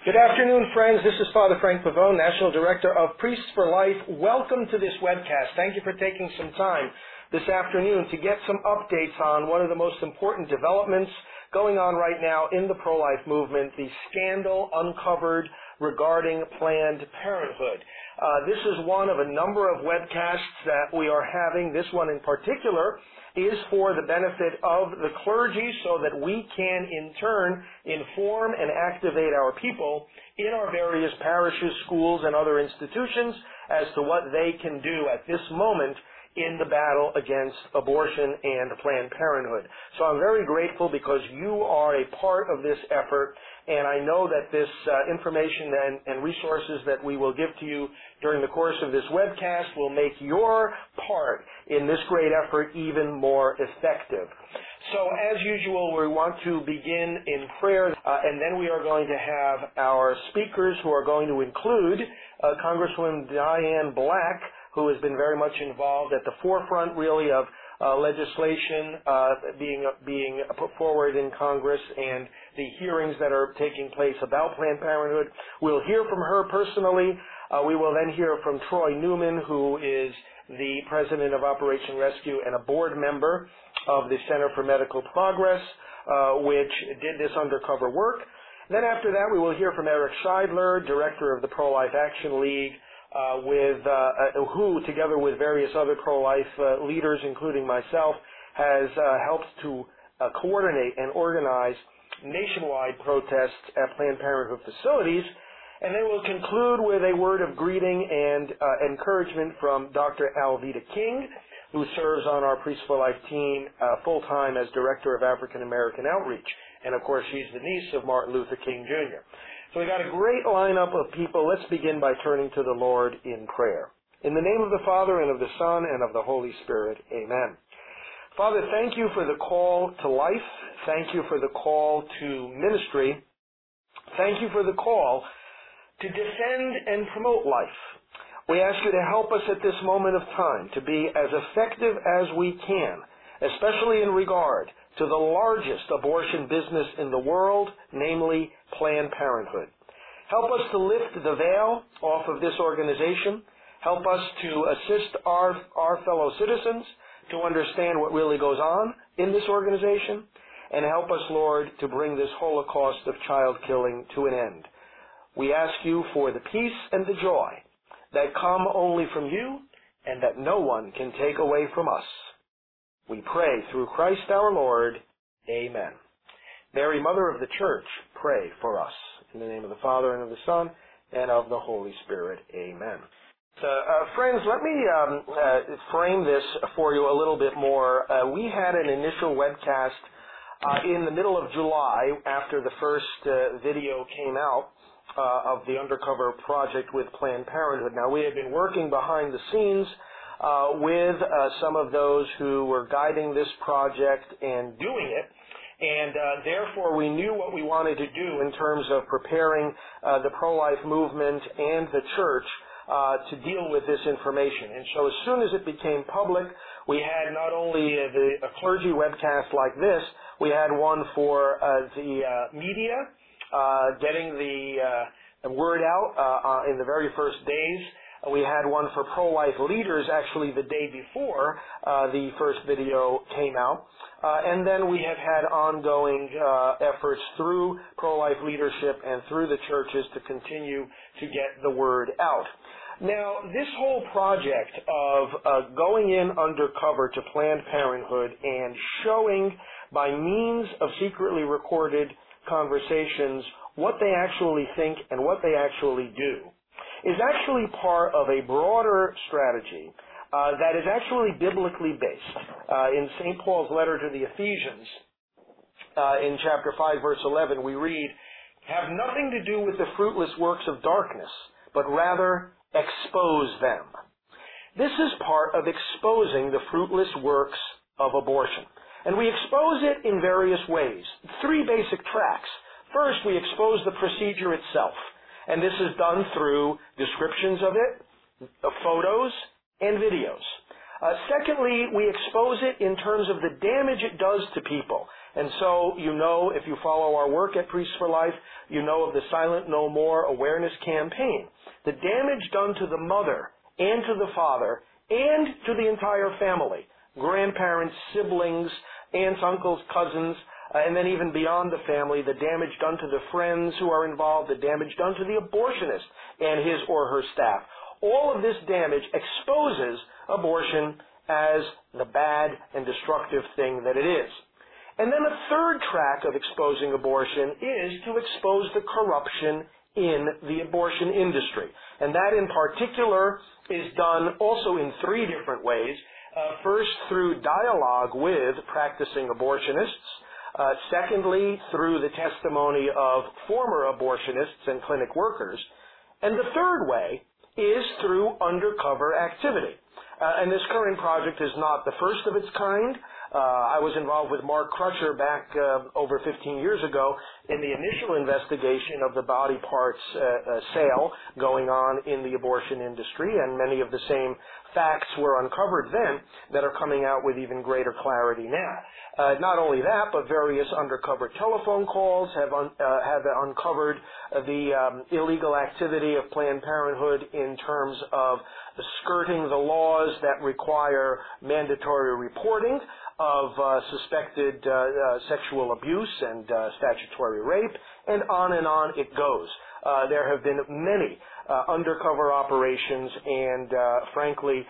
Good afternoon, friends. This is Father Frank Pavone, National Director of Priests for Life. Welcome to this webcast. Thank you for taking some time this afternoon to get some updates on one of the most important developments going on right now in the pro-life movement, the scandal uncovered regarding Planned Parenthood. This is one of a number of webcasts that we are having. This one in particular is for the benefit of the clergy so that we can in turn inform and activate our people in our various parishes, schools, and other institutions as to what they can do at this moment in the battle against abortion and Planned Parenthood. So I'm very grateful because you are a part of this effort, and I know that this information and resources that we will give to you during the course of this webcast will make your part in this great effort even more effective. So as usual, we want to begin in prayer, and then we are going to have our speakers who are going to include Congresswoman Diane Black, who has been very much involved at the forefront, really, of legislation being put forward in Congress and the hearings that are taking place about Planned Parenthood. We'll hear from her personally. We will then hear from Troy Newman, who is the president of Operation Rescue and a board member of the Center for Medical Progress, which did this undercover work. Then after that, we will hear from Eric Scheidler, director of the Pro-Life Action League, who, together with various other pro-life leaders, including myself, has helped to coordinate and organize nationwide protests at Planned Parenthood facilities. And then we'll conclude with a word of greeting and encouragement from Dr. Alveda King, who serves on our Priests for Life team full-time as Director of African American Outreach. And, of course, she's the niece of Martin Luther King, Jr. So we got a great lineup of people. Let's begin by turning to the Lord in prayer. In the name of the Father, and of the Son, and of the Holy Spirit, amen. Father, thank you for the call to life. Thank you for the call to ministry. Thank you for the call to defend and promote life. We ask you to help us at this moment of time to be as effective as we can, especially in regard to the largest abortion business in the world, namely Planned Parenthood. Help us to lift the veil off of this organization. Help us to assist our fellow citizens to understand what really goes on in this organization, and help us, Lord, to bring this holocaust of child killing to an end. We ask you for the peace and the joy that come only from you and that no one can take away from us. We pray through Christ our Lord. Amen. Mary, Mother of the Church, pray for us. In the name of the Father, and of the Son, and of the Holy Spirit. Amen. Friends, let me frame this for you a little bit more. We had an initial webcast in the middle of July after the first video came out of the undercover project with Planned Parenthood. Now, we had been working behind the scenes with some of those who were guiding this project and doing it, and therefore we knew what we wanted to do in terms of preparing the pro-life movement and the church to deal with this information. And so as soon as it became public, we had not only a clergy webcast like this, we had one for the media, getting the word out in the very first days. We had one for pro-life leaders actually the day before the first video came out. And then we have had ongoing efforts through pro-life leadership and through the churches to continue to get the word out. Now, this whole project of going in undercover to Planned Parenthood and showing by means of secretly recorded conversations what they actually think and what they actually do is actually part of a broader strategy that is actually biblically based. In St. Paul's letter to the Ephesians, in chapter 5, verse 11, we read, "Have nothing to do with the fruitless works of darkness, but rather expose them." This is part of exposing the fruitless works of abortion. And we expose it in various ways. 3 basic tracks. First, we expose the procedure itself. And this is done through descriptions of it, photos, and videos. Secondly, we expose it in terms of the damage it does to people. And so, you know, if you follow our work at Priests for Life, you know of the Silent No More awareness campaign. The damage done to the mother and to the father and to the entire family, grandparents, siblings, aunts, uncles, cousins, and then even beyond the family, the damage done to the friends who are involved, the damage done to the abortionist and his or her staff. All of this damage exposes abortion as the bad and destructive thing that it is. And then a third track of exposing abortion is to expose the corruption in the abortion industry. And that in particular is done also in three different ways. First, through dialogue with practicing abortionists. Secondly, through the testimony of former abortionists and clinic workers. And the third way is through undercover activity. And this current project is not the first of its kind. I was involved with Mark Crutcher back over 15 years ago in the initial investigation of the body parts sale going on in the abortion industry, and many of the same facts were uncovered then that are coming out with even greater clarity now. Not only that, but various undercover telephone calls have uncovered the illegal activity of Planned Parenthood in terms of skirting the laws that require mandatory reporting of suspected sexual abuse and statutory rape, and on it goes. There have been many undercover operations, and frankly,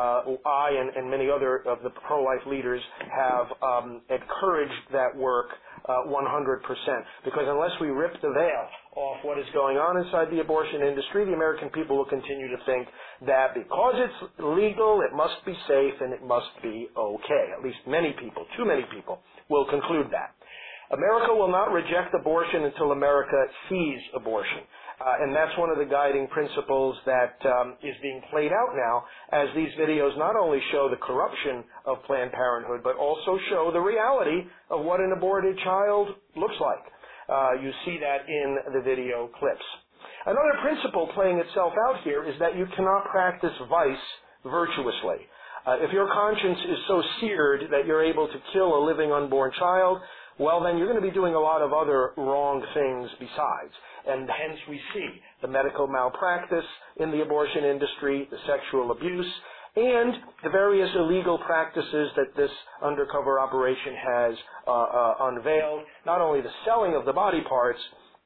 I and many other of the pro-life leaders have encouraged that work 100%, because unless we rip the veil off what is going on inside the abortion industry, the American people will continue to think that because it's legal, it must be safe and it must be okay. At least many people, too many people, will conclude that. America will not reject abortion until America sees abortion. And that's one of the guiding principles that is being played out now as these videos not only show the corruption of Planned Parenthood, but also show the reality of what an aborted child looks like. You see that in the video clips. Another principle playing itself out here is that you cannot practice vice virtuously. If your conscience is so seared that you're able to kill a living unborn child, well, then you're going to be doing a lot of other wrong things besides. And hence we see the medical malpractice in the abortion industry, the sexual abuse, and the various illegal practices that this undercover operation has unveiled, not only the selling of the body parts,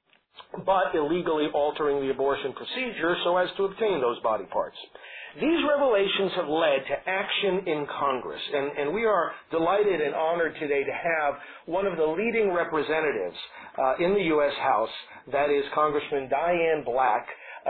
but illegally altering the abortion procedure so as to obtain those body parts. These revelations have led to action in Congress, and we are delighted and honored today to have one of the leading representatives in the U.S. House, that is Congressman Diane Black,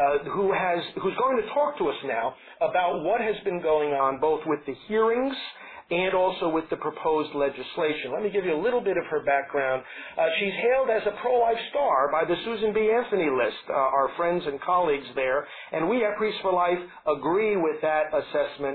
who's going to talk to us now about what has been going on both with the hearings and also with the proposed legislation. Let me give you a little bit of her background. She's hailed as a pro-life star by the Susan B. Anthony list, our friends and colleagues there, and we at Priests for Life agree with that assessment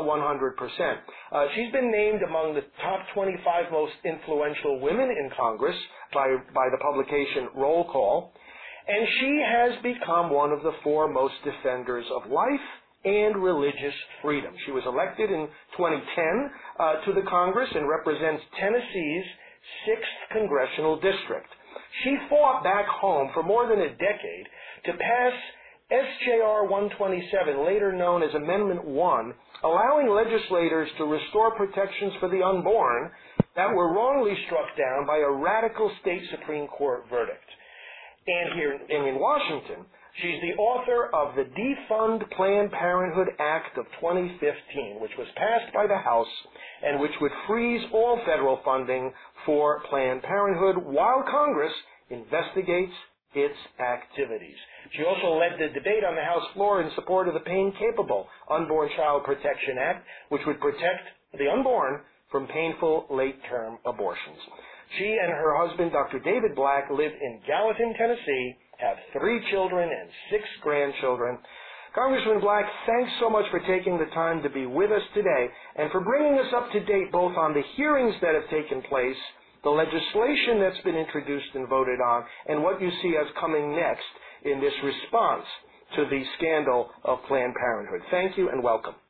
100%. She's been named among the top 25 most influential women in Congress by the publication Roll Call, and she has become one of the foremost defenders of life and religious freedom. She was elected in 2010 to the Congress and represents Tennessee's 6th Congressional District. She fought back home for more than a decade to pass SJR 127, later known as Amendment 1, allowing legislators to restore protections for the unborn that were wrongly struck down by a radical state Supreme Court verdict. And here in Washington, she's the author of the Defund Planned Parenthood Act of 2015, which was passed by the House and which would freeze all federal funding for Planned Parenthood while Congress investigates its activities. She also led the debate on the House floor in support of the Pain-Capable Unborn Child Protection Act, which would protect the unborn from painful late-term abortions. She and her husband, Dr. David Black, live in Gallatin, Tennessee, have 3 children and 6 grandchildren. Congressman Black, thanks so much for taking the time to be with us today and for bringing us up to date both on the hearings that have taken place, the legislation that's been introduced and voted on, and what you see as coming next in this response to the scandal of Planned Parenthood. Thank you and welcome.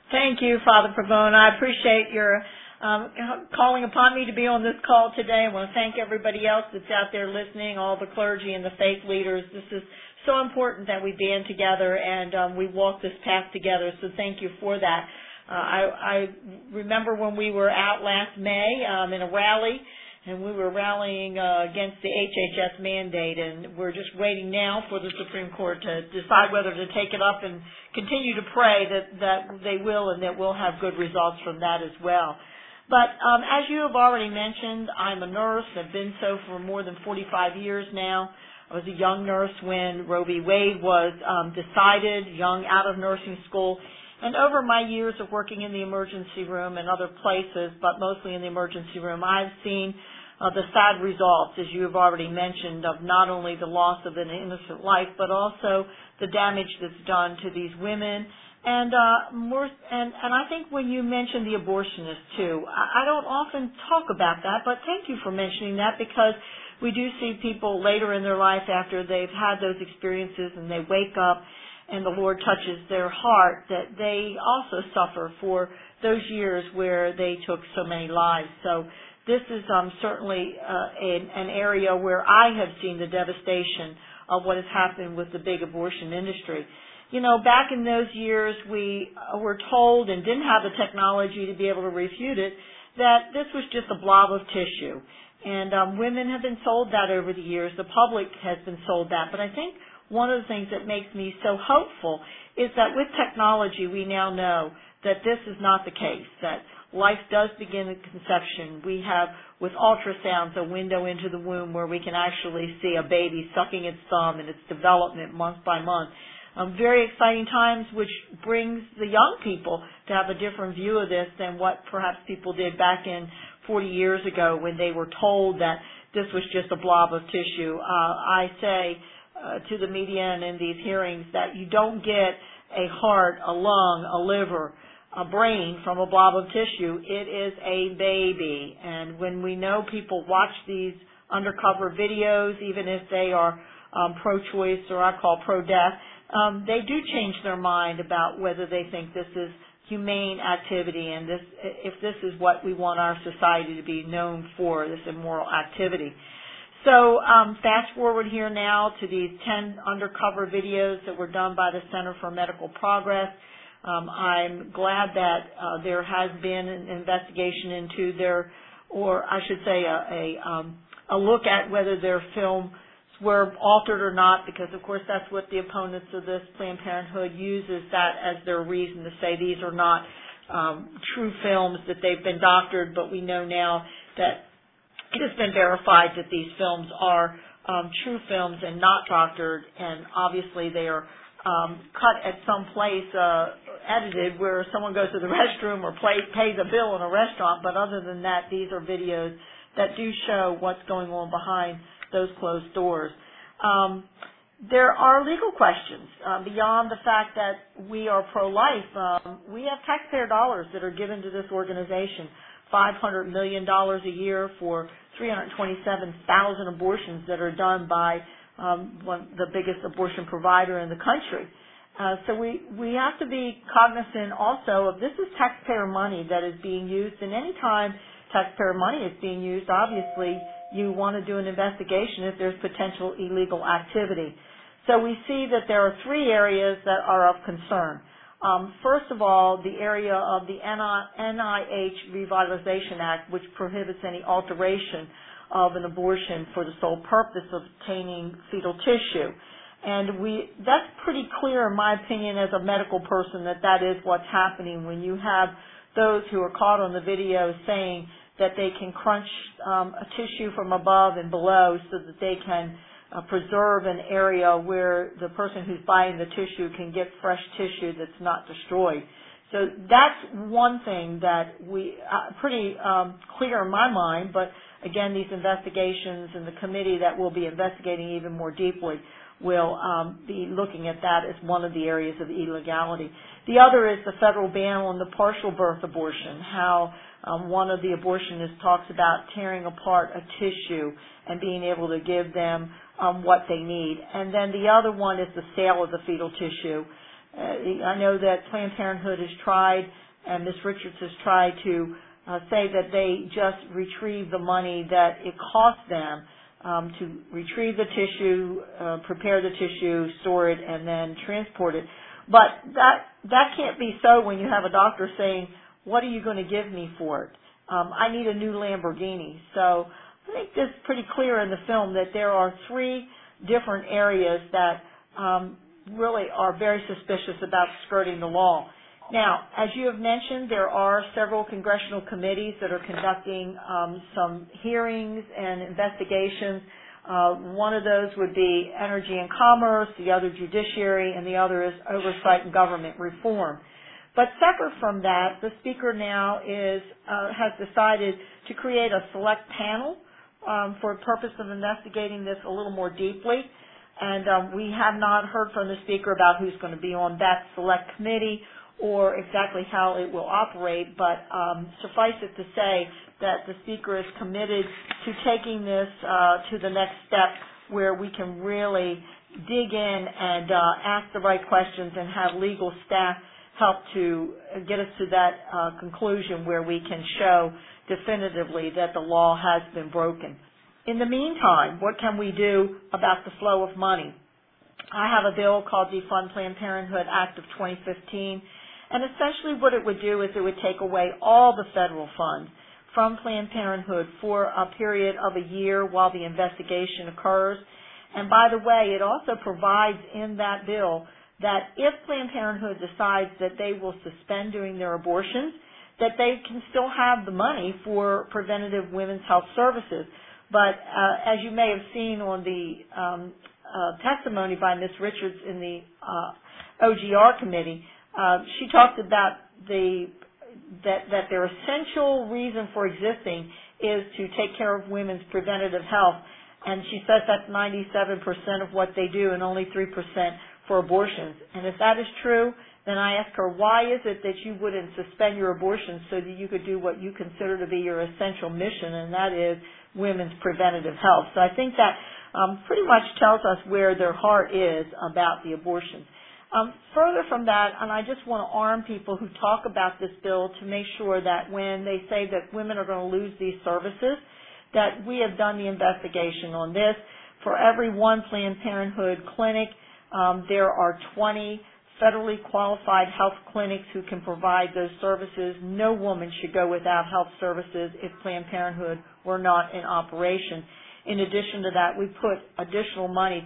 Thank you, Father Pavone. I appreciate your calling upon me to be on this call today. I want to thank everybody else that's out there listening, all the clergy and the faith leaders. This is so important that we band together and we walk this path together, so thank you for that. I remember when we were out last May in a rally, and we were rallying against the HHS mandate, and we're just waiting now for the Supreme Court to decide whether to take it up and continue to pray that they will and that we'll have good results from that as well. But as you have already mentioned, I'm a nurse. I've been so for more than 45 years now. I was a young nurse when Roe v. Wade was decided, young out of nursing school. And over my years of working in the emergency room and other places, but mostly in the emergency room, I've seen the sad results, as you have already mentioned, of not only the loss of an innocent life, but also the damage that's done to these women. And I think when you mentioned the abortionist too, I don't often talk about that, but thank you for mentioning that, because we do see people later in their life after they've had those experiences and they wake up and the Lord touches their heart, that they also suffer for those years where they took so many lives. So this is certainly an area where I have seen the devastation of what has happened with the big abortion industry. You know, back in those years, we were told, and didn't have the technology to be able to refute it, that this was just a blob of tissue. And women have been sold that over the years. The public has been sold that. But I think one of the things that makes me so hopeful is that with technology, we now know that this is not the case, that life does begin at conception. We have, with ultrasounds, a window into the womb where we can actually see a baby sucking its thumb and its development month by month. Very exciting times, which brings the young people to have a different view of this than what perhaps people did back in 40 years ago when they were told that this was just a blob of tissue. I say to the media and in these hearings that you don't get a heart, a lung, a liver, a brain from a blob of tissue. It is a baby. And when we know people watch these undercover videos, even if they are pro-choice or I call pro-death, they do change their mind about whether they think this is humane activity and if this is what we want our society to be known for, this immoral activity. So fast forward here now to these 10 undercover videos that were done by the Center for Medical Progress. I'm glad that there has been an investigation into their, or I should say a look at whether their films were altered or not, because of course that's what the opponents of this Planned Parenthood uses that as their reason to say these are not true films, that they've been doctored, but we know now that it has been verified that these films are true films and not doctored, and obviously they are cut at some place, edited, where someone goes to the restroom or pays a bill in a restaurant, but other than that, these are videos that do show what's going on behind those closed doors. There are legal questions beyond the fact that we are pro-life. We have taxpayer dollars that are given to this organization, $500 million a year for 327,000 abortions that are done by the biggest abortion provider in the country. So we have to be cognizant also of this is taxpayer money that is being used, and any time taxpayer money is being used, obviously you want to do an investigation if there's potential illegal activity. So we see that there are three areas that are of concern. First of all, the area of the NIH Revitalization Act, which prohibits any alteration of an abortion for the sole purpose of obtaining fetal tissue. And that's pretty clear, in my opinion, as a medical person, that is what's happening when you have those who are caught on the video saying that they can crunch a tissue from above and below so that they can preserve an area where the person who's buying the tissue can get fresh tissue that's not destroyed. So that's one thing that we pretty clear in my mind, but again, these investigations and the committee that will be investigating even more deeply will be looking at that as one of the areas of illegality. The other is the federal ban on the partial birth abortion, how one of the abortionists talks about tearing apart a tissue and being able to give them what they need. And then the other one is the sale of the fetal tissue. I know that Planned Parenthood has tried, and Ms. Richards has tried to say that they just retrieve the money that it costs them to retrieve the tissue, prepare the tissue, store it, and then transport it. But that can't be so when you have a doctor saying, what are you going to give me for it? I need a new Lamborghini. So I think it's pretty clear in the film that there are three different areas that really are very suspicious about skirting the law. Now, as you have mentioned, there are several congressional committees that are conducting some hearings and investigations. One of those would be Energy and Commerce, the other Judiciary, and the other is Oversight and Government Reform. But separate from that, the Speaker now has decided to create a select panel for the purpose of investigating this a little more deeply. And we have not heard from the Speaker about who's going to be on that select committee or exactly how it will operate, but suffice it to say that the Speaker is committed to taking this to the next step where we can really dig in and ask the right questions and have legal staff help to get us to that conclusion where we can show definitively that the law has been broken. In the meantime, what can we do about the flow of money? I have a bill called the Defund Planned Parenthood Act of 2015. And essentially what it would do is it would take away all the federal funds from Planned Parenthood for a period of a year while the investigation occurs. And by the way, it also provides in that bill that if Planned Parenthood decides that they will suspend doing their abortions, that they can still have the money for preventative women's health services. But as you may have seen on the testimony by Ms. Richards in the OGR committee, she talked about that their essential reason for existing is to take care of women's preventative health. And she says that's 97% of what they do and only 3% for abortions. And if that is true, then I ask her, why is it that you wouldn't suspend your abortions so that you could do what you consider to be your essential mission, and that is women's preventative health? So I think that pretty much tells us where their heart is about the abortions. Further from that, and I just want to arm people who talk about this bill to make sure that when they say that women are going to lose these services, that we have done the investigation on this. For every one Planned Parenthood clinic, there are 20 federally qualified health clinics who can provide those services. No woman should go without health services if Planned Parenthood were not in operation. In addition to that, we put additional money,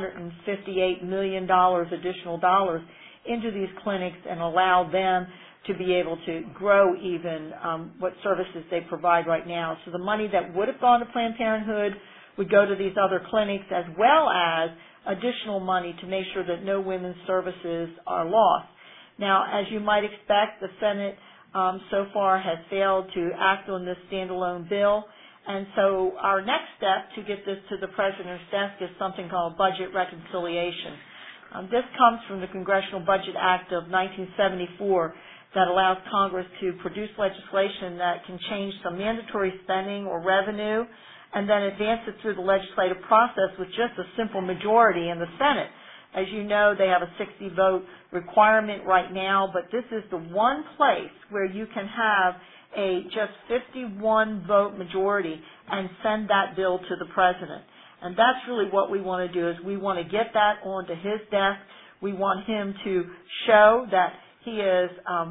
$258 million additional dollars, into these clinics and allow them to be able to grow even what services they provide right now. So the money that would have gone to Planned Parenthood would go to these other clinics, as well as additional money to make sure that no women's services are lost. Now, as you might expect, the Senate so far has failed to act on this standalone bill. And so our next step to get this to the President's desk is something called budget reconciliation. This comes from the Congressional Budget Act of 1974 that allows Congress to produce legislation that can change some mandatory spending or revenue and then advance it through the legislative process with just a simple majority in the Senate. As you know, they have a 60-vote requirement right now, but this is the one place where you can have a just 51-vote majority and send that bill to the President. And that's really what we want to do, is we want to get that onto his desk. We want him to show that he is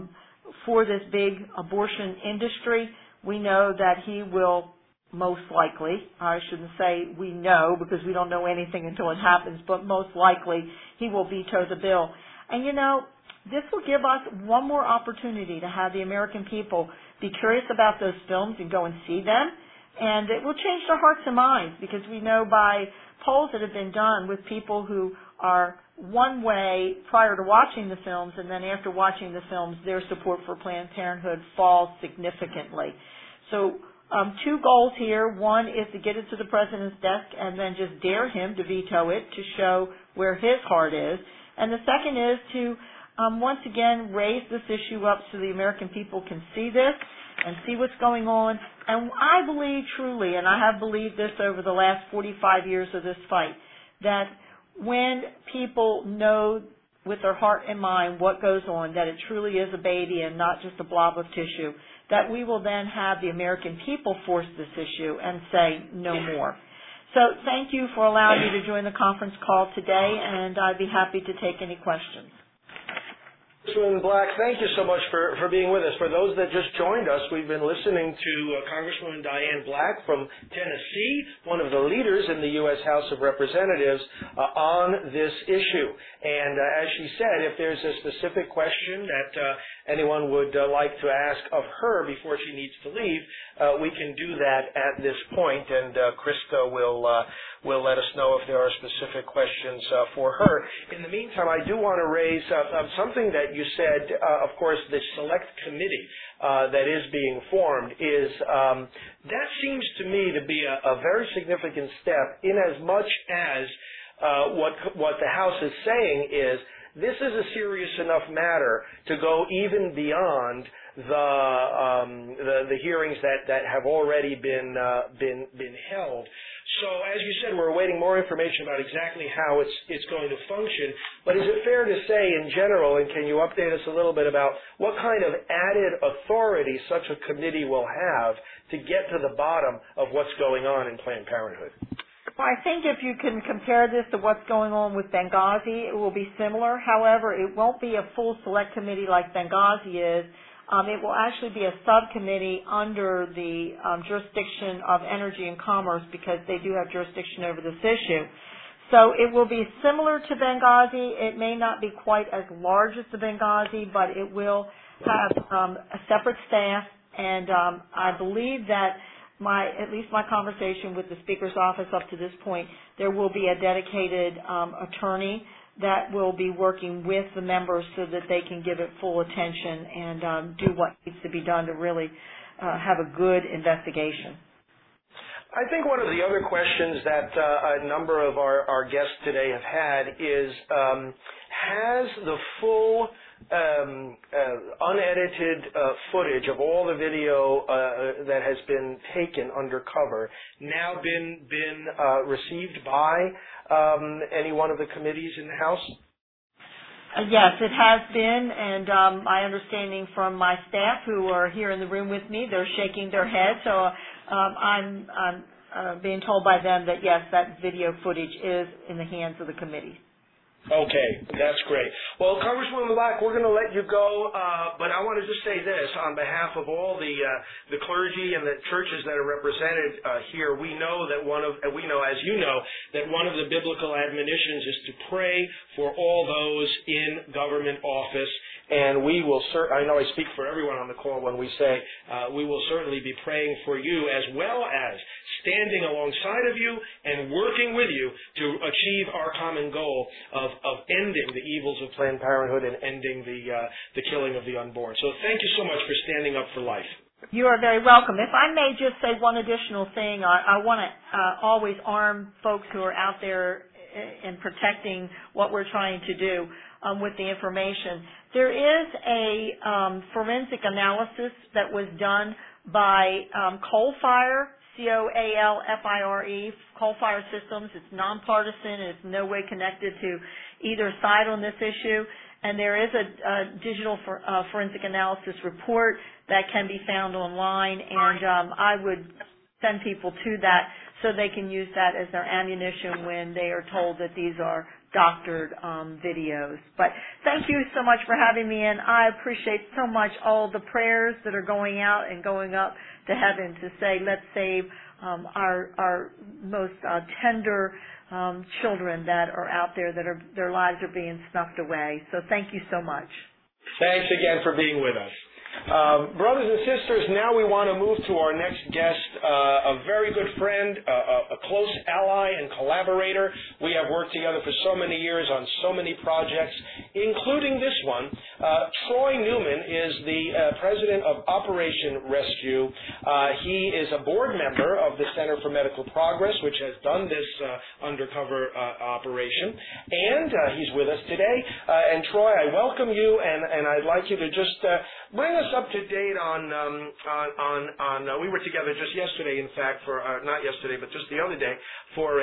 for this big abortion industry. We know that he will most likely, I shouldn't say we know because we don't know anything until it happens, but most likely he will veto the bill. And you know, this will give us one more opportunity to have the American people be curious about those films and go and see them. And it will change their hearts and minds, because we know by polls that have been done with people who are one way prior to watching the films, and then after watching the films, their support for Planned Parenthood falls significantly. So two goals here. One is to get it to the President's desk and then just dare him to veto it to show where his heart is. And the second is to once again raise this issue up so the American people can see this and see what's going on. And I believe truly, and I have believed this over the last 45 years of this fight, that when people know with their heart and mind what goes on, that it truly is a baby and not just a blob of tissue, that we will then have the American people force this issue and say no more. So thank you for allowing me to join the conference call today, and I'd be happy to take any questions. Congresswoman Black, thank you so much for being with us. For those that just joined us, we've been listening to Congresswoman Diane Black from Tennessee, one of the leaders in the U.S. House of Representatives, on this issue. And as she said, if there's a specific question that anyone would like to ask of her before she needs to leave, we can do that at this point, and Krista will let us know if there are specific questions for her. In the meantime, I do want to raise something that you said. Of course, the select committee that is being formed is that seems to me to be a very significant step, in as much as what the House is saying is this is a serious enough matter to go even beyond the hearings that have already been held. So, as you said, we're awaiting more information about exactly how it's going to function. But is it fair to say, in general, and can you update us a little bit about what kind of added authority such a committee will have to get to the bottom of what's going on in Planned Parenthood? Well, I think if you can compare this to what's going on with Benghazi, it will be similar. However, it won't be a full select committee like Benghazi is. It will actually be a subcommittee under the jurisdiction of Energy and Commerce, because they do have jurisdiction over this issue. So it will be similar to Benghazi. It may not be quite as large as the Benghazi, but it will have a separate staff, and I believe that at least my conversation with the Speaker's office up to this point, there will be a dedicated attorney that will be working with the members so that they can give it full attention and do what needs to be done to really have a good investigation. I think one of the other questions that a number of our guests today have had is, has the full unedited footage of all the video that has been taken undercover now been received by any one of the committees in the House? Yes, it has been, and my understanding from my staff who are here in the room with me, they're shaking their heads. So I'm being told by them that yes, that video footage is in the hands of the committee. Okay, that's great. Well, Congresswoman Black, we're going to let you go, but I want to just say this on behalf of all the clergy and the churches that are represented here. We know, as you know, that one of the biblical admonitions is to pray for all those in government office. And we will I know I speak for everyone on the call when we say we will certainly be praying for you, as well as standing alongside of you and working with you to achieve our common goal of ending the evils of Planned Parenthood and ending the killing of the unborn. So thank you so much for standing up for life. You are very welcome. If I may just say one additional thing, I want to always arm folks who are out there in protecting what we're trying to do with the information. There is a forensic analysis that was done by Coalfire, C-O-A-L-F-I-R-E, Coalfire Systems. It's nonpartisan and it's no way connected to either side on this issue. And there is a digital forensic analysis report that can be found online, and I would send people to that so they can use that as their ammunition when they are told that these are doctored videos. But thank you so much for having me in. I appreciate so much all the prayers that are going out and going up to heaven to say, let's save our most tender children that are out there that their lives are being snuffed away. So thank you so much. Thanks again for being with us. Brothers and sisters, now we want to move to our next guest, a very good friend, a close ally and collaborator. We have worked together for so many years on so many projects, including this one. Troy Newman is the president of Operation Rescue. He is a board member of the Center for Medical Progress, which has done this undercover operation, and he's with us today. And Troy, I welcome you, and I'd like you to just bring us us up to date on we were together just yesterday, in fact, for not yesterday, but just the other day, for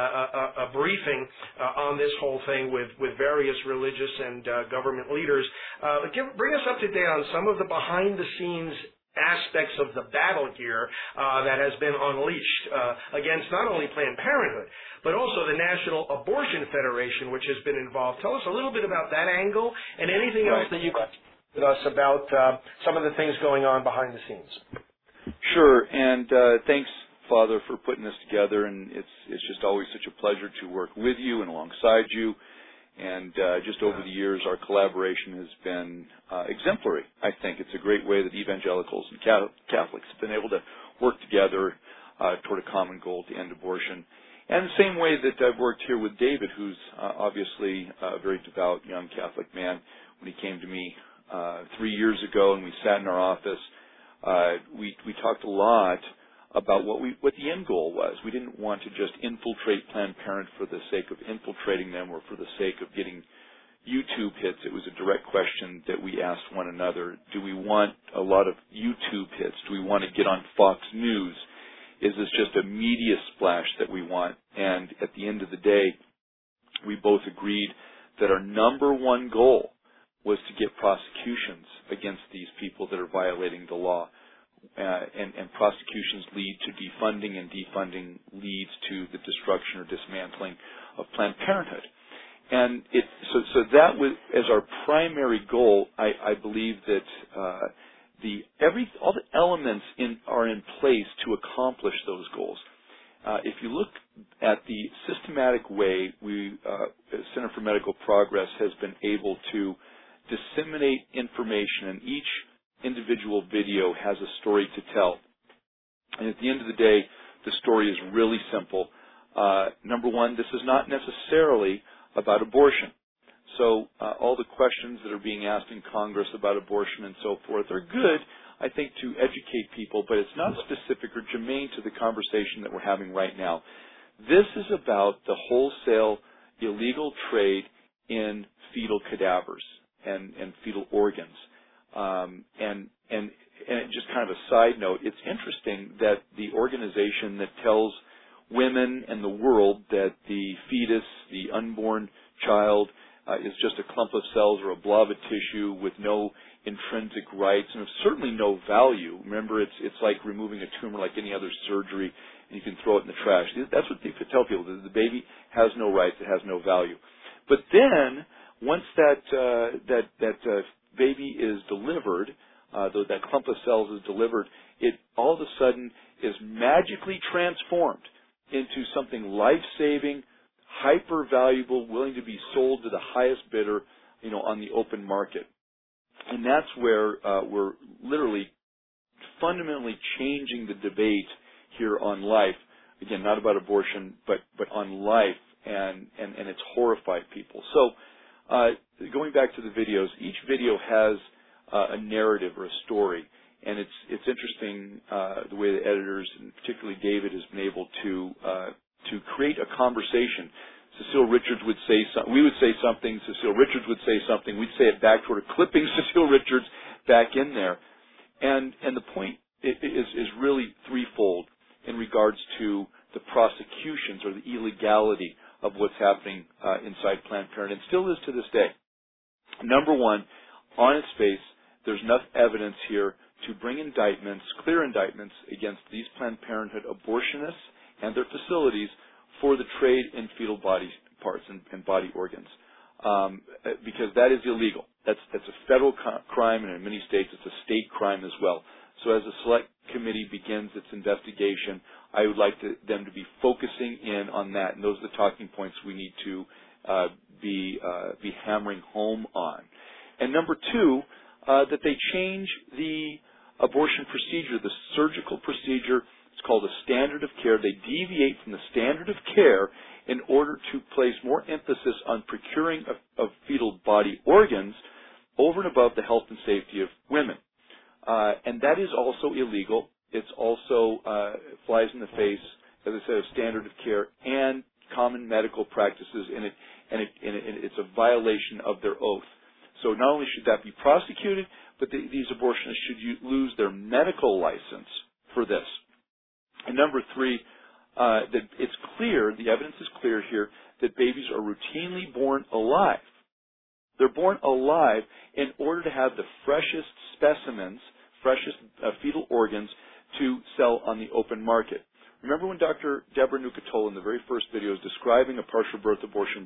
a briefing on this whole thing with various religious and government leaders. Bring us up to date on some of the behind-the-scenes aspects of the battle here that has been unleashed against not only Planned Parenthood, but also the National Abortion Federation, which has been involved. Tell us a little bit about that angle and anything else that you could with us about some of the things going on behind the scenes. Sure, and thanks, Father, for putting this together, and it's just always such a pleasure to work with you and alongside you. And just over the years, our collaboration has been exemplary. I think it's a great way that evangelicals and Catholics have been able to work together toward a common goal to end abortion. And the same way that I've worked here with David, who's obviously a very devout young Catholic man. When he came to me 3 years ago and we sat in our office, we talked a lot about what the end goal was. We didn't want to just infiltrate Planned Parenthood for the sake of infiltrating them or for the sake of getting YouTube hits. It was a direct question that we asked one another. Do we want a lot of YouTube hits? Do we want to get on Fox News? Is this just a media splash that we want? And at the end of the day, we both agreed that our number one goal was to get prosecutions against these people that are violating the law. And prosecutions lead to defunding, and defunding leads to the destruction or dismantling of Planned Parenthood. And so that was, as our primary goal, I believe that all the elements are in place to accomplish those goals. If you look at the systematic way Center for Medical Progress has been able to disseminate information, and each individual video has a story to tell. And at the end of the day, the story is really simple. Number one, this is not necessarily about abortion. So all the questions that are being asked in Congress about abortion and so forth are good, I think, to educate people, but it's not specific or germane to the conversation that we're having right now. This is about the wholesale illegal trade in fetal cadavers and fetal organs. And just kind of a side note, it's interesting that the organization that tells women and the world that the fetus, the unborn child, is just a clump of cells or a blob of tissue with no intrinsic rights and certainly no value. Remember, it's like removing a tumor like any other surgery, and you can throw it in the trash. That's what they tell people. The baby has no rights, it has no value. But then, once that baby is delivered, though that clump of cells is delivered, it all of a sudden is magically transformed into something life-saving, hyper-valuable, willing to be sold to the highest bidder, on the open market. And that's where we're literally fundamentally changing the debate here on life. Again, not about abortion, but on life, and it's horrified people. So, going back to the videos, each video has a narrative or a story, and it's interesting the way the editors, and particularly David, has been able to create a conversation. Cecile Richards would say something, we would say something, Cecile Richards would say something, we'd say it back, sort of clipping Cecile Richards back in there, and the point is really threefold in regards to the prosecutions or the illegality of what's happening inside Planned Parenthood, and still is to this day. Number one, on its face, there's enough evidence here to bring indictments, clear indictments, against these Planned Parenthood abortionists and their facilities for the trade in fetal body parts and body organs, because that is illegal. That's a federal crime, and in many states it's a state crime as well. So as the Select Committee begins its investigation, I would like them to be focusing in on that, and those are the talking points we need to be hammering home on. And number two, that they change the abortion procedure, the surgical procedure. It's called a standard of care. They deviate from the standard of care in order to place more emphasis on procuring of fetal body organs over and above the health and safety of women. And that is also illegal. It's also flies in the face, as I said, of standard of care and common medical practices, and it's a violation of their oath. So not only should that be prosecuted, but these abortionists should lose their medical license for this. And number three, that it's clear, the evidence is clear here, that babies are routinely born alive. They're born alive in order to have the freshest specimens, freshest fetal organs to sell on the open market. Remember when Dr. Deborah Nucatola in the very first video is describing a partial birth abortion,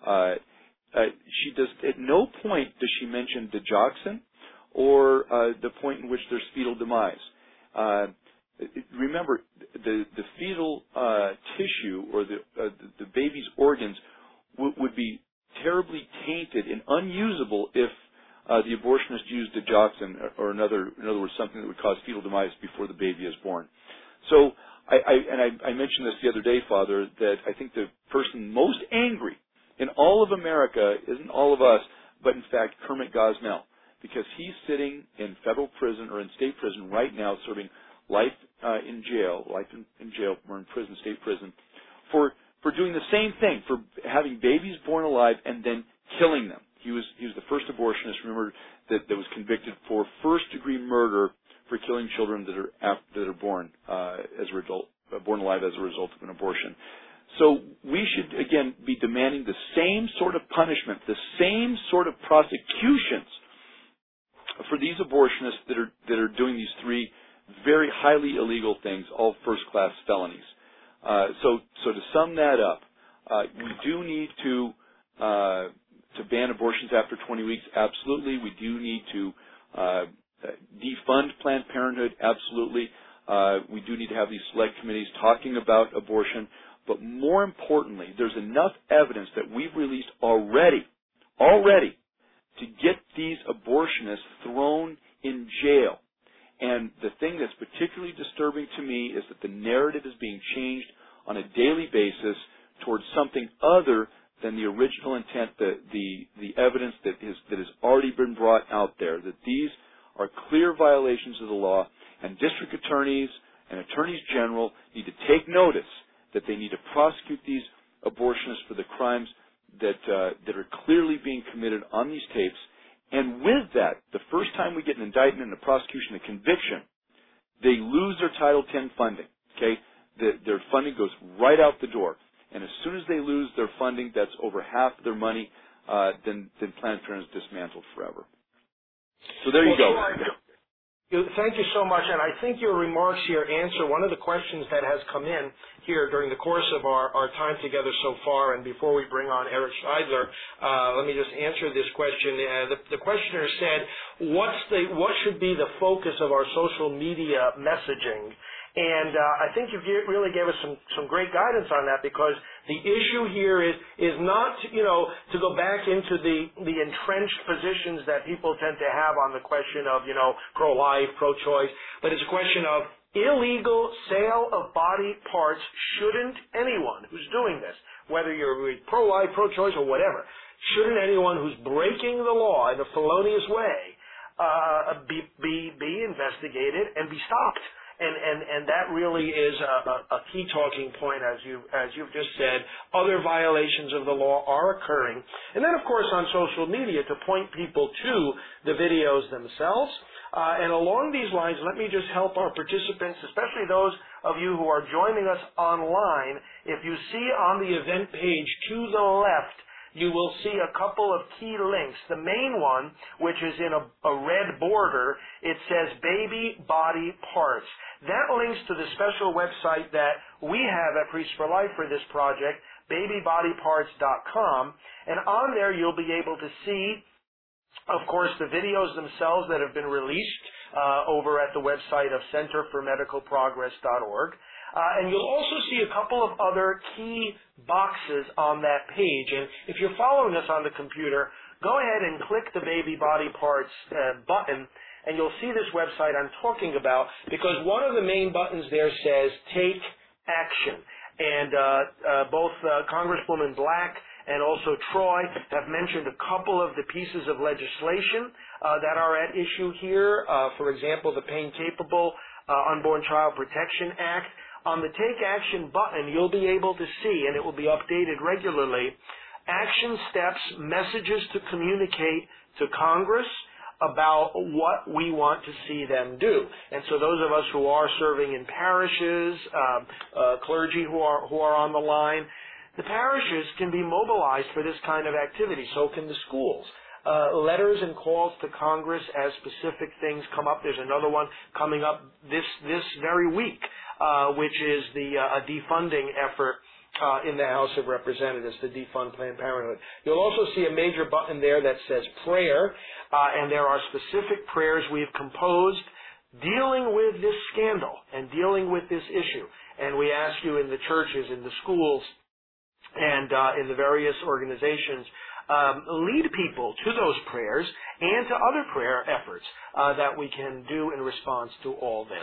she does, at no point does she mention digoxin or the point in which there's fetal demise. Remember, the fetal tissue or the baby's organs would be terribly tainted and unusable if the abortionist used digoxin or in other words, something that would cause fetal demise before the baby is born. So, I mentioned this the other day, Father, that I think the person most angry in all of America isn't all of us, but in fact Kermit Gosnell, because he's sitting in federal prison or in state prison right now serving life in jail or in prison, state prison, for doing the same thing, for having babies born alive and then killing them. He was the first abortionist, remember, that was convicted for first-degree murder for killing children that are born born alive as a result of an abortion. So we should again be demanding the same sort of punishment, the same sort of prosecutions for these abortionists that are doing these three very highly illegal things, all first-class felonies. So to sum that up, we do need to ban abortions after 20 weeks. Absolutely, we do need to defund Planned Parenthood. Absolutely, we do need to have these select committees talking about abortion. But more importantly, there's enough evidence that we've released already, to get these abortionists thrown in jail. And the thing that's particularly disturbing to me is that the narrative is being changed on a daily basis towards something other than the original intent, the evidence that has already been brought out there, that these are clear violations of the law, and district attorneys and attorneys general need to take notice that they need to prosecute these abortionists for the crimes that are clearly being committed on these tapes. And with that, the first time we get an indictment and a prosecution, a conviction, they lose their Title X funding. Okay, their funding goes right out the door. And as soon as they lose their funding, that's over half their money. Then Planned Parenthood is dismantled forever. So there you go. Thank you so much, and I think your remarks here answer one of the questions that has come in here during the course of our time together so far. And before we bring on Eric Scheidler, let me just answer this question. The questioner said, what should be the focus of our social media messaging? And I think you really gave us some great guidance on that, because the issue here is not, to go back into the entrenched positions that people tend to have on the question of, pro-life, pro-choice, but it's a question of illegal sale of body parts. Shouldn't anyone who's doing this, whether you're pro-life, pro-choice, or whatever, shouldn't anyone who's breaking the law in a felonious way be investigated and be stopped? And that really is a key talking point, as you've just said. Other violations of the law are occurring. And then, of course, on social media, to point people to the videos themselves. And along these lines, let me just help our participants, especially those of you who are joining us online. If you see on the event page to the left, you will see a couple of key links. The main one, which is in a red border, it says Baby Body Parts. That links to the special website that we have at Priests for Life for this project, babybodyparts.com. And on there you'll be able to see, of course, the videos themselves that have been released over at the website of centerformedicalprogress.org. And you'll also see a couple of other key boxes on that page. And if you're following us on the computer, go ahead and click the Baby Body Parts button, and you'll see this website I'm talking about, because one of the main buttons there says Take Action. And both Congresswoman Black and also Troy have mentioned a couple of the pieces of legislation that are at issue here. For example, the Pain Capable Unborn Child Protection Act. On the Take Action button, you'll be able to see, and it will be updated regularly, action steps, messages to communicate to Congress about what we want to see them do. And so those of us who are serving in parishes, clergy who are on the line, the parishes can be mobilized for this kind of activity. So can the schools. Letters and calls to Congress as specific things come up. There's another one coming up this very week, which is a defunding effort in the House of Representatives to defund Planned Parenthood. You'll also see a major button there that says prayer, and there are specific prayers we've composed dealing with this scandal and dealing with this issue. And we ask you in the churches, in the schools, and in the various organizations, lead people to those prayers and to other prayer efforts that we can do in response to all this.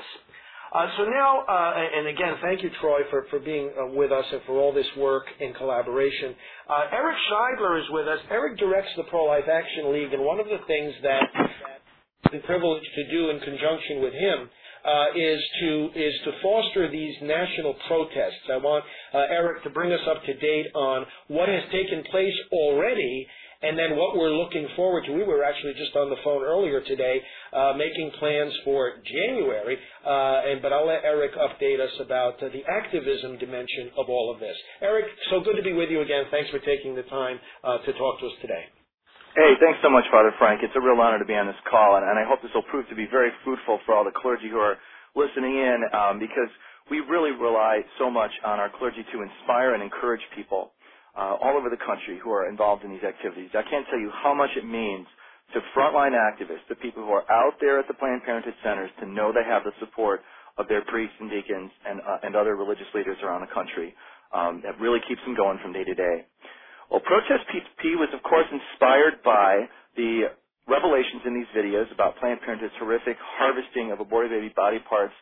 So now, and again, thank you, Troy, for being with us and for all this work in collaboration. Eric Scheidler is with us. Eric directs the Pro-Life Action League, and one of the things that I've been privileged to do in conjunction with him is to foster these national protests. I want Eric to bring us up to date on what has taken place already and then what we're looking forward to. We were actually just on the phone earlier today making plans for January, but I'll let Eric update us about the activism dimension of all of this. Eric, so good to be with you again. Thanks for taking the time to talk to us today. Hey, thanks so much, Father Frank. It's a real honor to be on this call, and I hope this will prove to be very fruitful for all the clergy who are listening in, because we really rely so much on our clergy to inspire and encourage people all over the country who are involved in these activities. I can't tell you how much it means to frontline activists, the people who are out there at the Planned Parenthood centers, to know they have the support of their priests and deacons and other religious leaders around the country. That really keeps them going from day to day. Well, Protest PP was, of course, inspired by the revelations in these videos about Planned Parenthood's horrific harvesting of aborted baby body parts.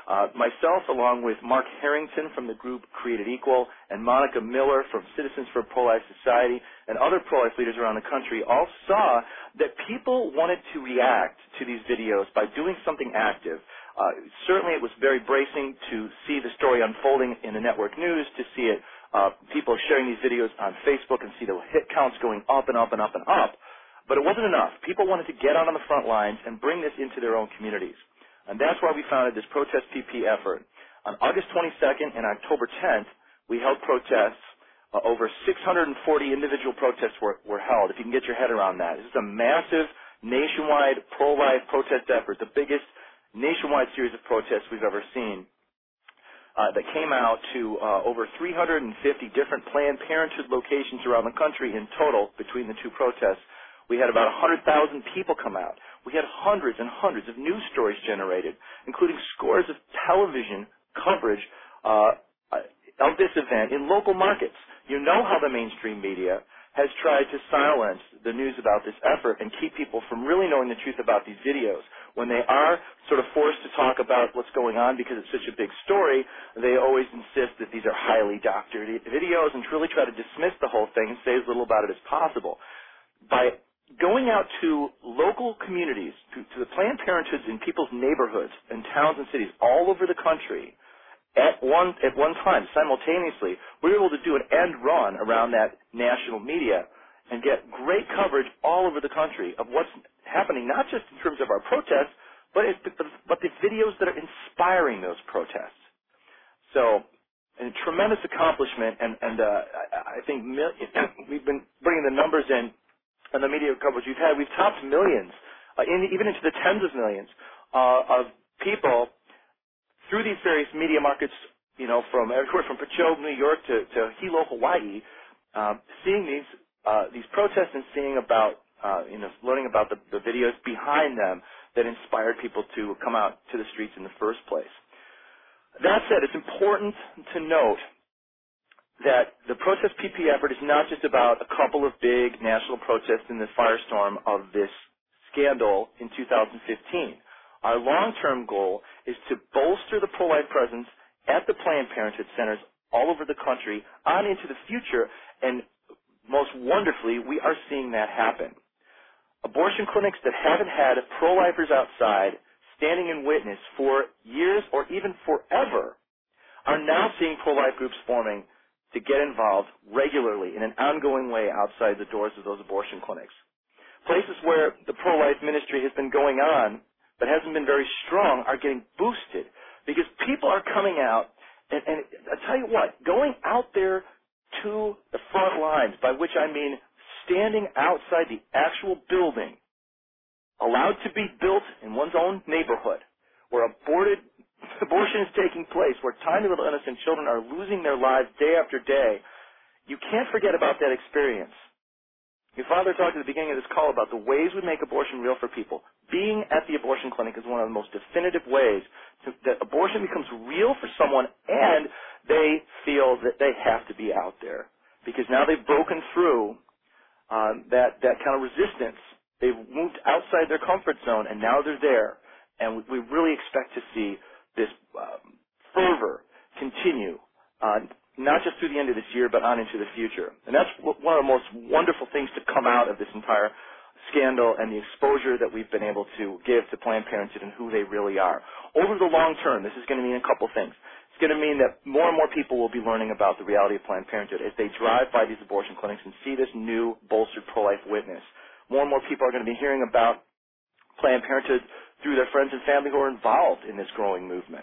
Myself, along with Mark Harrington from the group Created Equal, and Monica Miller from Citizens for Pro-Life Society, and other pro-life leaders around the country all saw that people wanted to react to these videos by doing something active. Certainly it was very bracing to see the story unfolding in the network news, to see it, people sharing these videos on Facebook and see the hit counts going up and up and up and up. But it wasn't enough. People wanted to get out on the front lines and bring this into their own communities. And that's why we founded this Protest PP effort. On August 22nd and October 10th, we held protests. Over 640 individual protests were held, if you can get your head around that. This is a massive nationwide pro-life protest effort, the biggest nationwide series of protests we've ever seen, that came out to over 350 different Planned Parenthood locations around the country in total between the two protests. We had about 100,000 people come out. We had hundreds and hundreds of news stories generated, including scores of television coverage of this event in local markets. You know how the mainstream media has tried to silence the news about this effort and keep people from really knowing the truth about these videos. When they are sort of forced to talk about what's going on because it's such a big story, they always insist that these are highly doctored videos and really try to dismiss the whole thing and say as little about it as possible. By going out to local communities, to the Planned Parenthoods in people's neighborhoods and towns and cities all over the country, at one time, simultaneously, we were able to do an end run around that national media and get great coverage all over the country of what's happening, not just in terms of our protests, but the videos that are inspiring those protests. So, a tremendous accomplishment, and I think we've been bringing the numbers in and the media coverage we've had. We've topped millions, even into the tens of millions of people through these various media markets, from everywhere from Pachogue, New York to Hilo, Hawaii, seeing these protests and seeing about, learning about the videos behind them that inspired people to come out to the streets in the first place. That said, it's important to note that the Protest PP effort is not just about a couple of big national protests in the firestorm of this scandal in 2015. Our long-term goal is to bolster the pro-life presence at the Planned Parenthood centers all over the country on into the future, and most wonderfully, we are seeing that happen. Abortion clinics that haven't had pro-lifers outside standing in witness for years or even forever are now seeing pro-life groups forming to get involved regularly in an ongoing way outside the doors of those abortion clinics. Places where the pro-life ministry has been going on but hasn't been very strong are getting boosted because people are coming out, and I tell you what, going out there to the front lines, by which I mean standing outside the actual building, allowed to be built in one's own neighborhood, where abortion is taking place, where tiny little innocent children are losing their lives day after day, you can't forget about that experience. Your father talked at the beginning of this call about the ways we make abortion real for people. Being at the abortion clinic is one of the most definitive ways that abortion becomes real for someone, and they feel that they have to be out there because now they've broken through that kind of resistance. They've moved outside their comfort zone, and now they're there. And we really expect to see this fervor continue, not just through the end of this year, but on into the future. And that's one of the most wonderful things to come out of this entire scandal and the exposure that we've been able to give to Planned Parenthood and who they really are. Over the long term, this is going to mean a couple things. It's going to mean that more and more people will be learning about the reality of Planned Parenthood as they drive by these abortion clinics and see this new bolstered pro-life witness. More and more people are going to be hearing about Planned Parenthood through their friends and family who are involved in this growing movement.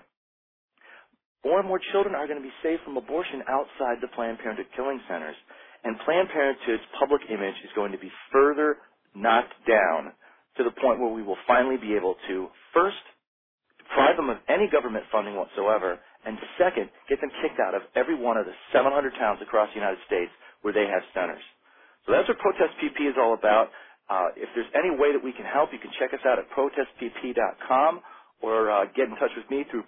More and more children are going to be saved from abortion outside the Planned Parenthood killing centers, and Planned Parenthood's public image is going to be further knocked down to the point where we will finally be able to, first, deprive them of any government funding whatsoever, and second, get them kicked out of every one of the 700 towns across the United States where they have centers. So that's what Protest PP is all about. If there's any way that we can help, you can check us out at protestpp.com or get in touch with me through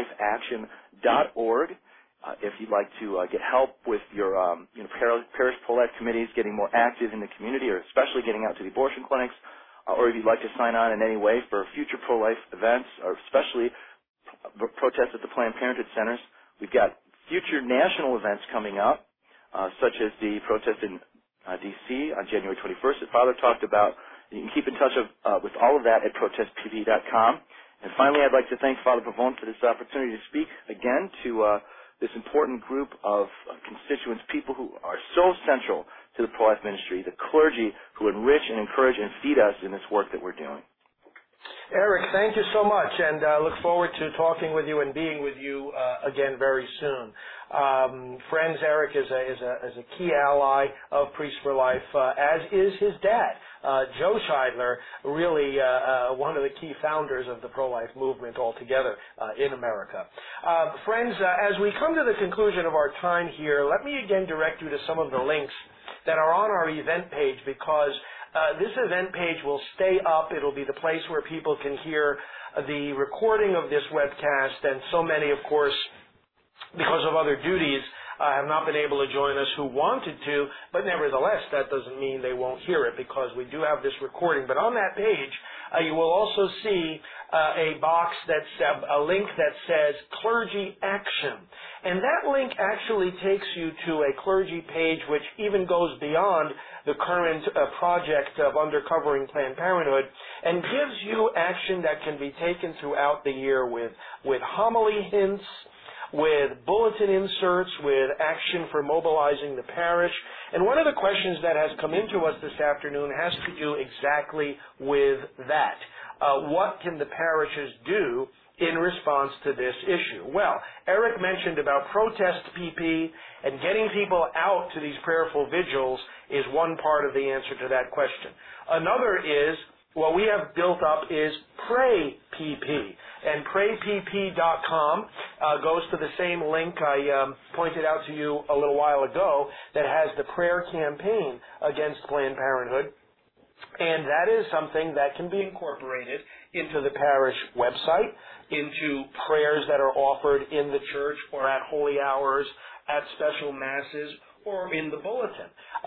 prolifeaction.org. If you'd like to get help with your parish pro-life committees getting more active in the community, or especially getting out to the abortion clinics, or if you'd like to sign on in any way for future pro-life events, or especially protests at the Planned Parenthood centers, we've got future national events coming up, such as the protest in D.C. on January 21st that Father talked about. You can keep in touch with all of that at protestpp.com. And finally, I'd like to thank Father Pavone for this opportunity to speak again to this important group of constituents, people who are so central to the pro-life ministry, the clergy who enrich and encourage and feed us in this work that we're doing. Eric, thank you so much, and look forward to talking with you and being with you again very soon. Friends, Eric is a key ally of Priests for Life, as is his dad, Joe Scheidler, really one of the key founders of the pro-life movement altogether in America. Friends, as we come to the conclusion of our time here, let me again direct you to some of the links that are on our event page, because this event page will stay up. It'll be the place where people can hear the recording of this webcast, and so many, of course, because of other duties, have not been able to join us who wanted to, but nevertheless, that doesn't mean they won't hear it, because we do have this recording. But on that page, you will also see a box that's a link that says Clergy Action. And that link actually takes you to a clergy page which even goes beyond the current project of Undercovering Planned Parenthood, and gives you action that can be taken throughout the year with homily hints, with bulletin inserts, with action for mobilizing the parish. And one of the questions that has come into us this afternoon has to do exactly with that. What can the parishes do in response to this issue? Well, Eric mentioned about Protest PP, and getting people out to these prayerful vigils is one part of the answer to that question. Another is, what we have built up is Pray PP, and praypp.com goes to the same link I pointed out to you a little while ago that has the prayer campaign against Planned Parenthood. And that is something that can be incorporated into the parish website, into prayers that are offered in the church or at holy hours, at special masses, or in the bulletin.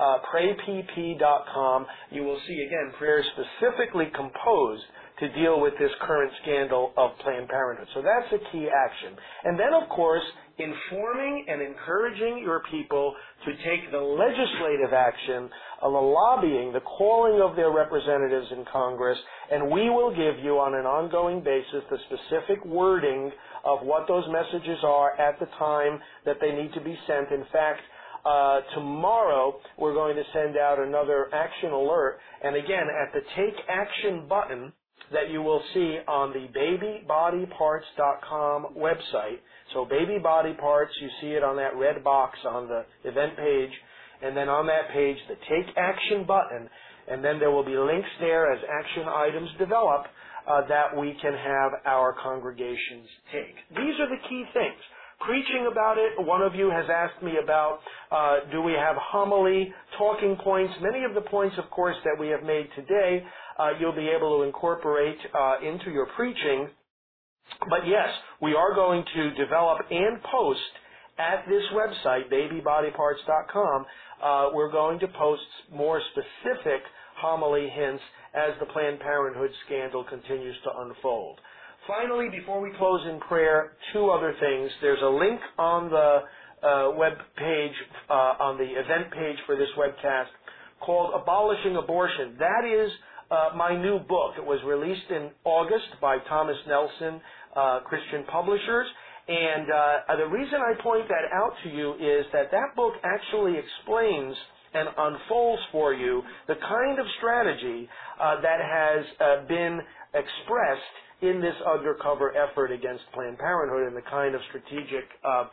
Praypp.com, you will see, again, prayers specifically composed to deal with this current scandal of Planned Parenthood. So that's a key action. And then, of course, informing and encouraging your people to take the legislative action, the lobbying, the calling of their representatives in Congress, and we will give you on an ongoing basis the specific wording of what those messages are at the time that they need to be sent. In fact, tomorrow we're going to send out another action alert. And again, at the Take Action button that you will see on the babybodyparts.com website. So Baby Body Parts, you see it on that red box on the event page. And then on that page, the Take Action button. And then there will be links there as action items develop that we can have our congregations take. These are the key things. Preaching about it, one of you has asked me about, do we have homily, talking points? Many of the points, of course, that we have made today, you'll be able to incorporate into your preaching. But yes, we are going to develop and post at this website, babybodyparts.com, we're going to post more specific homily hints as the Planned Parenthood scandal continues to unfold. Finally, before we close in prayer, two other things. There's a link on the web page, on the event page for this webcast called Abolishing Abortion. That is my new book. It was released in August by Thomas Nelson Christian Publishers. And the reason I point that out to you is that that book actually explains and unfolds for you the kind of strategy that has been expressed in this undercover effort against Planned Parenthood and the kind of strategic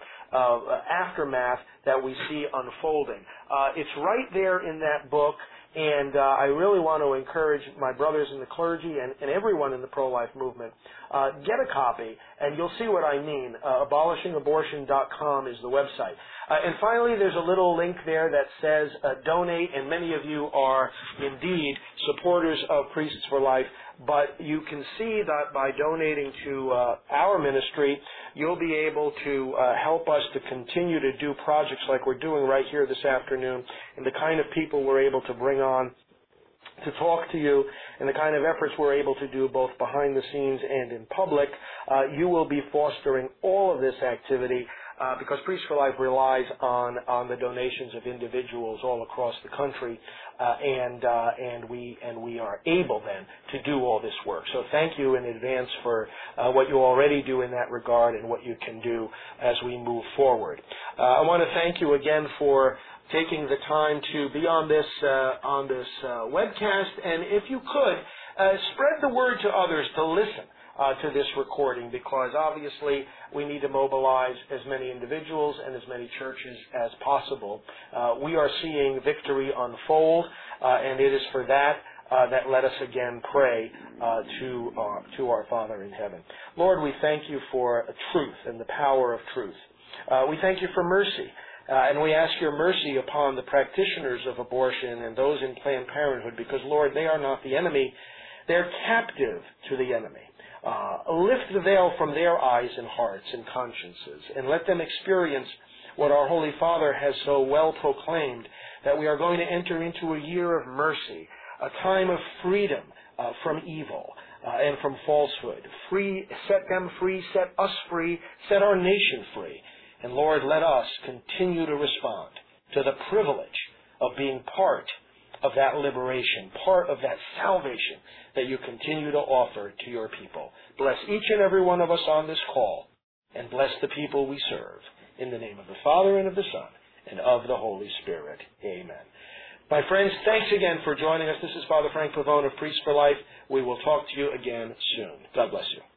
aftermath that we see unfolding. It's right there in that book, and I really want to encourage my brothers in the clergy and everyone in the pro-life movement, get a copy, and you'll see what I mean. AbolishingAbortion.com is the website. And finally, there's a little link there that says donate, and many of you are indeed supporters of Priests for Life, but you can see that by donating to our ministry, you'll be able to help us to continue to do projects like we're doing right here this afternoon, and the kind of people we're able to bring on to talk to you, and the kind of efforts we're able to do both behind the scenes and in public. You will be fostering all of this activity because Priests for Life relies on the donations of individuals all across the country, and we are able then to do all this work. So thank you in advance for what you already do in that regard and what you can do as we move forward. I want to thank you again for taking the time to be on this webcast, and if you could spread the word to others to listen to this recording, because obviously we need to mobilize as many individuals and as many churches as possible. We are seeing victory unfold, and it is for that that let us again pray to our Father in heaven. Lord, we thank you for truth and the power of truth. We thank you for mercy. And we ask your mercy upon the practitioners of abortion and those in Planned Parenthood, because, Lord, they are not the enemy. They're captive to the enemy. Lift the veil from their eyes and hearts and consciences, and let them experience what our Holy Father has so well proclaimed, that we are going to enter into a year of mercy, a time of freedom from evil and from falsehood. Set them free, set us free, set our nation free. And Lord, let us continue to respond to the privilege of being part of that liberation, part of that salvation that you continue to offer to your people. Bless each and every one of us on this call, and bless the people we serve. In the name of the Father, and of the Son, and of the Holy Spirit. Amen. My friends, thanks again for joining us. This is Father Frank Pavone of Priests for Life. We will talk to you again soon. God bless you.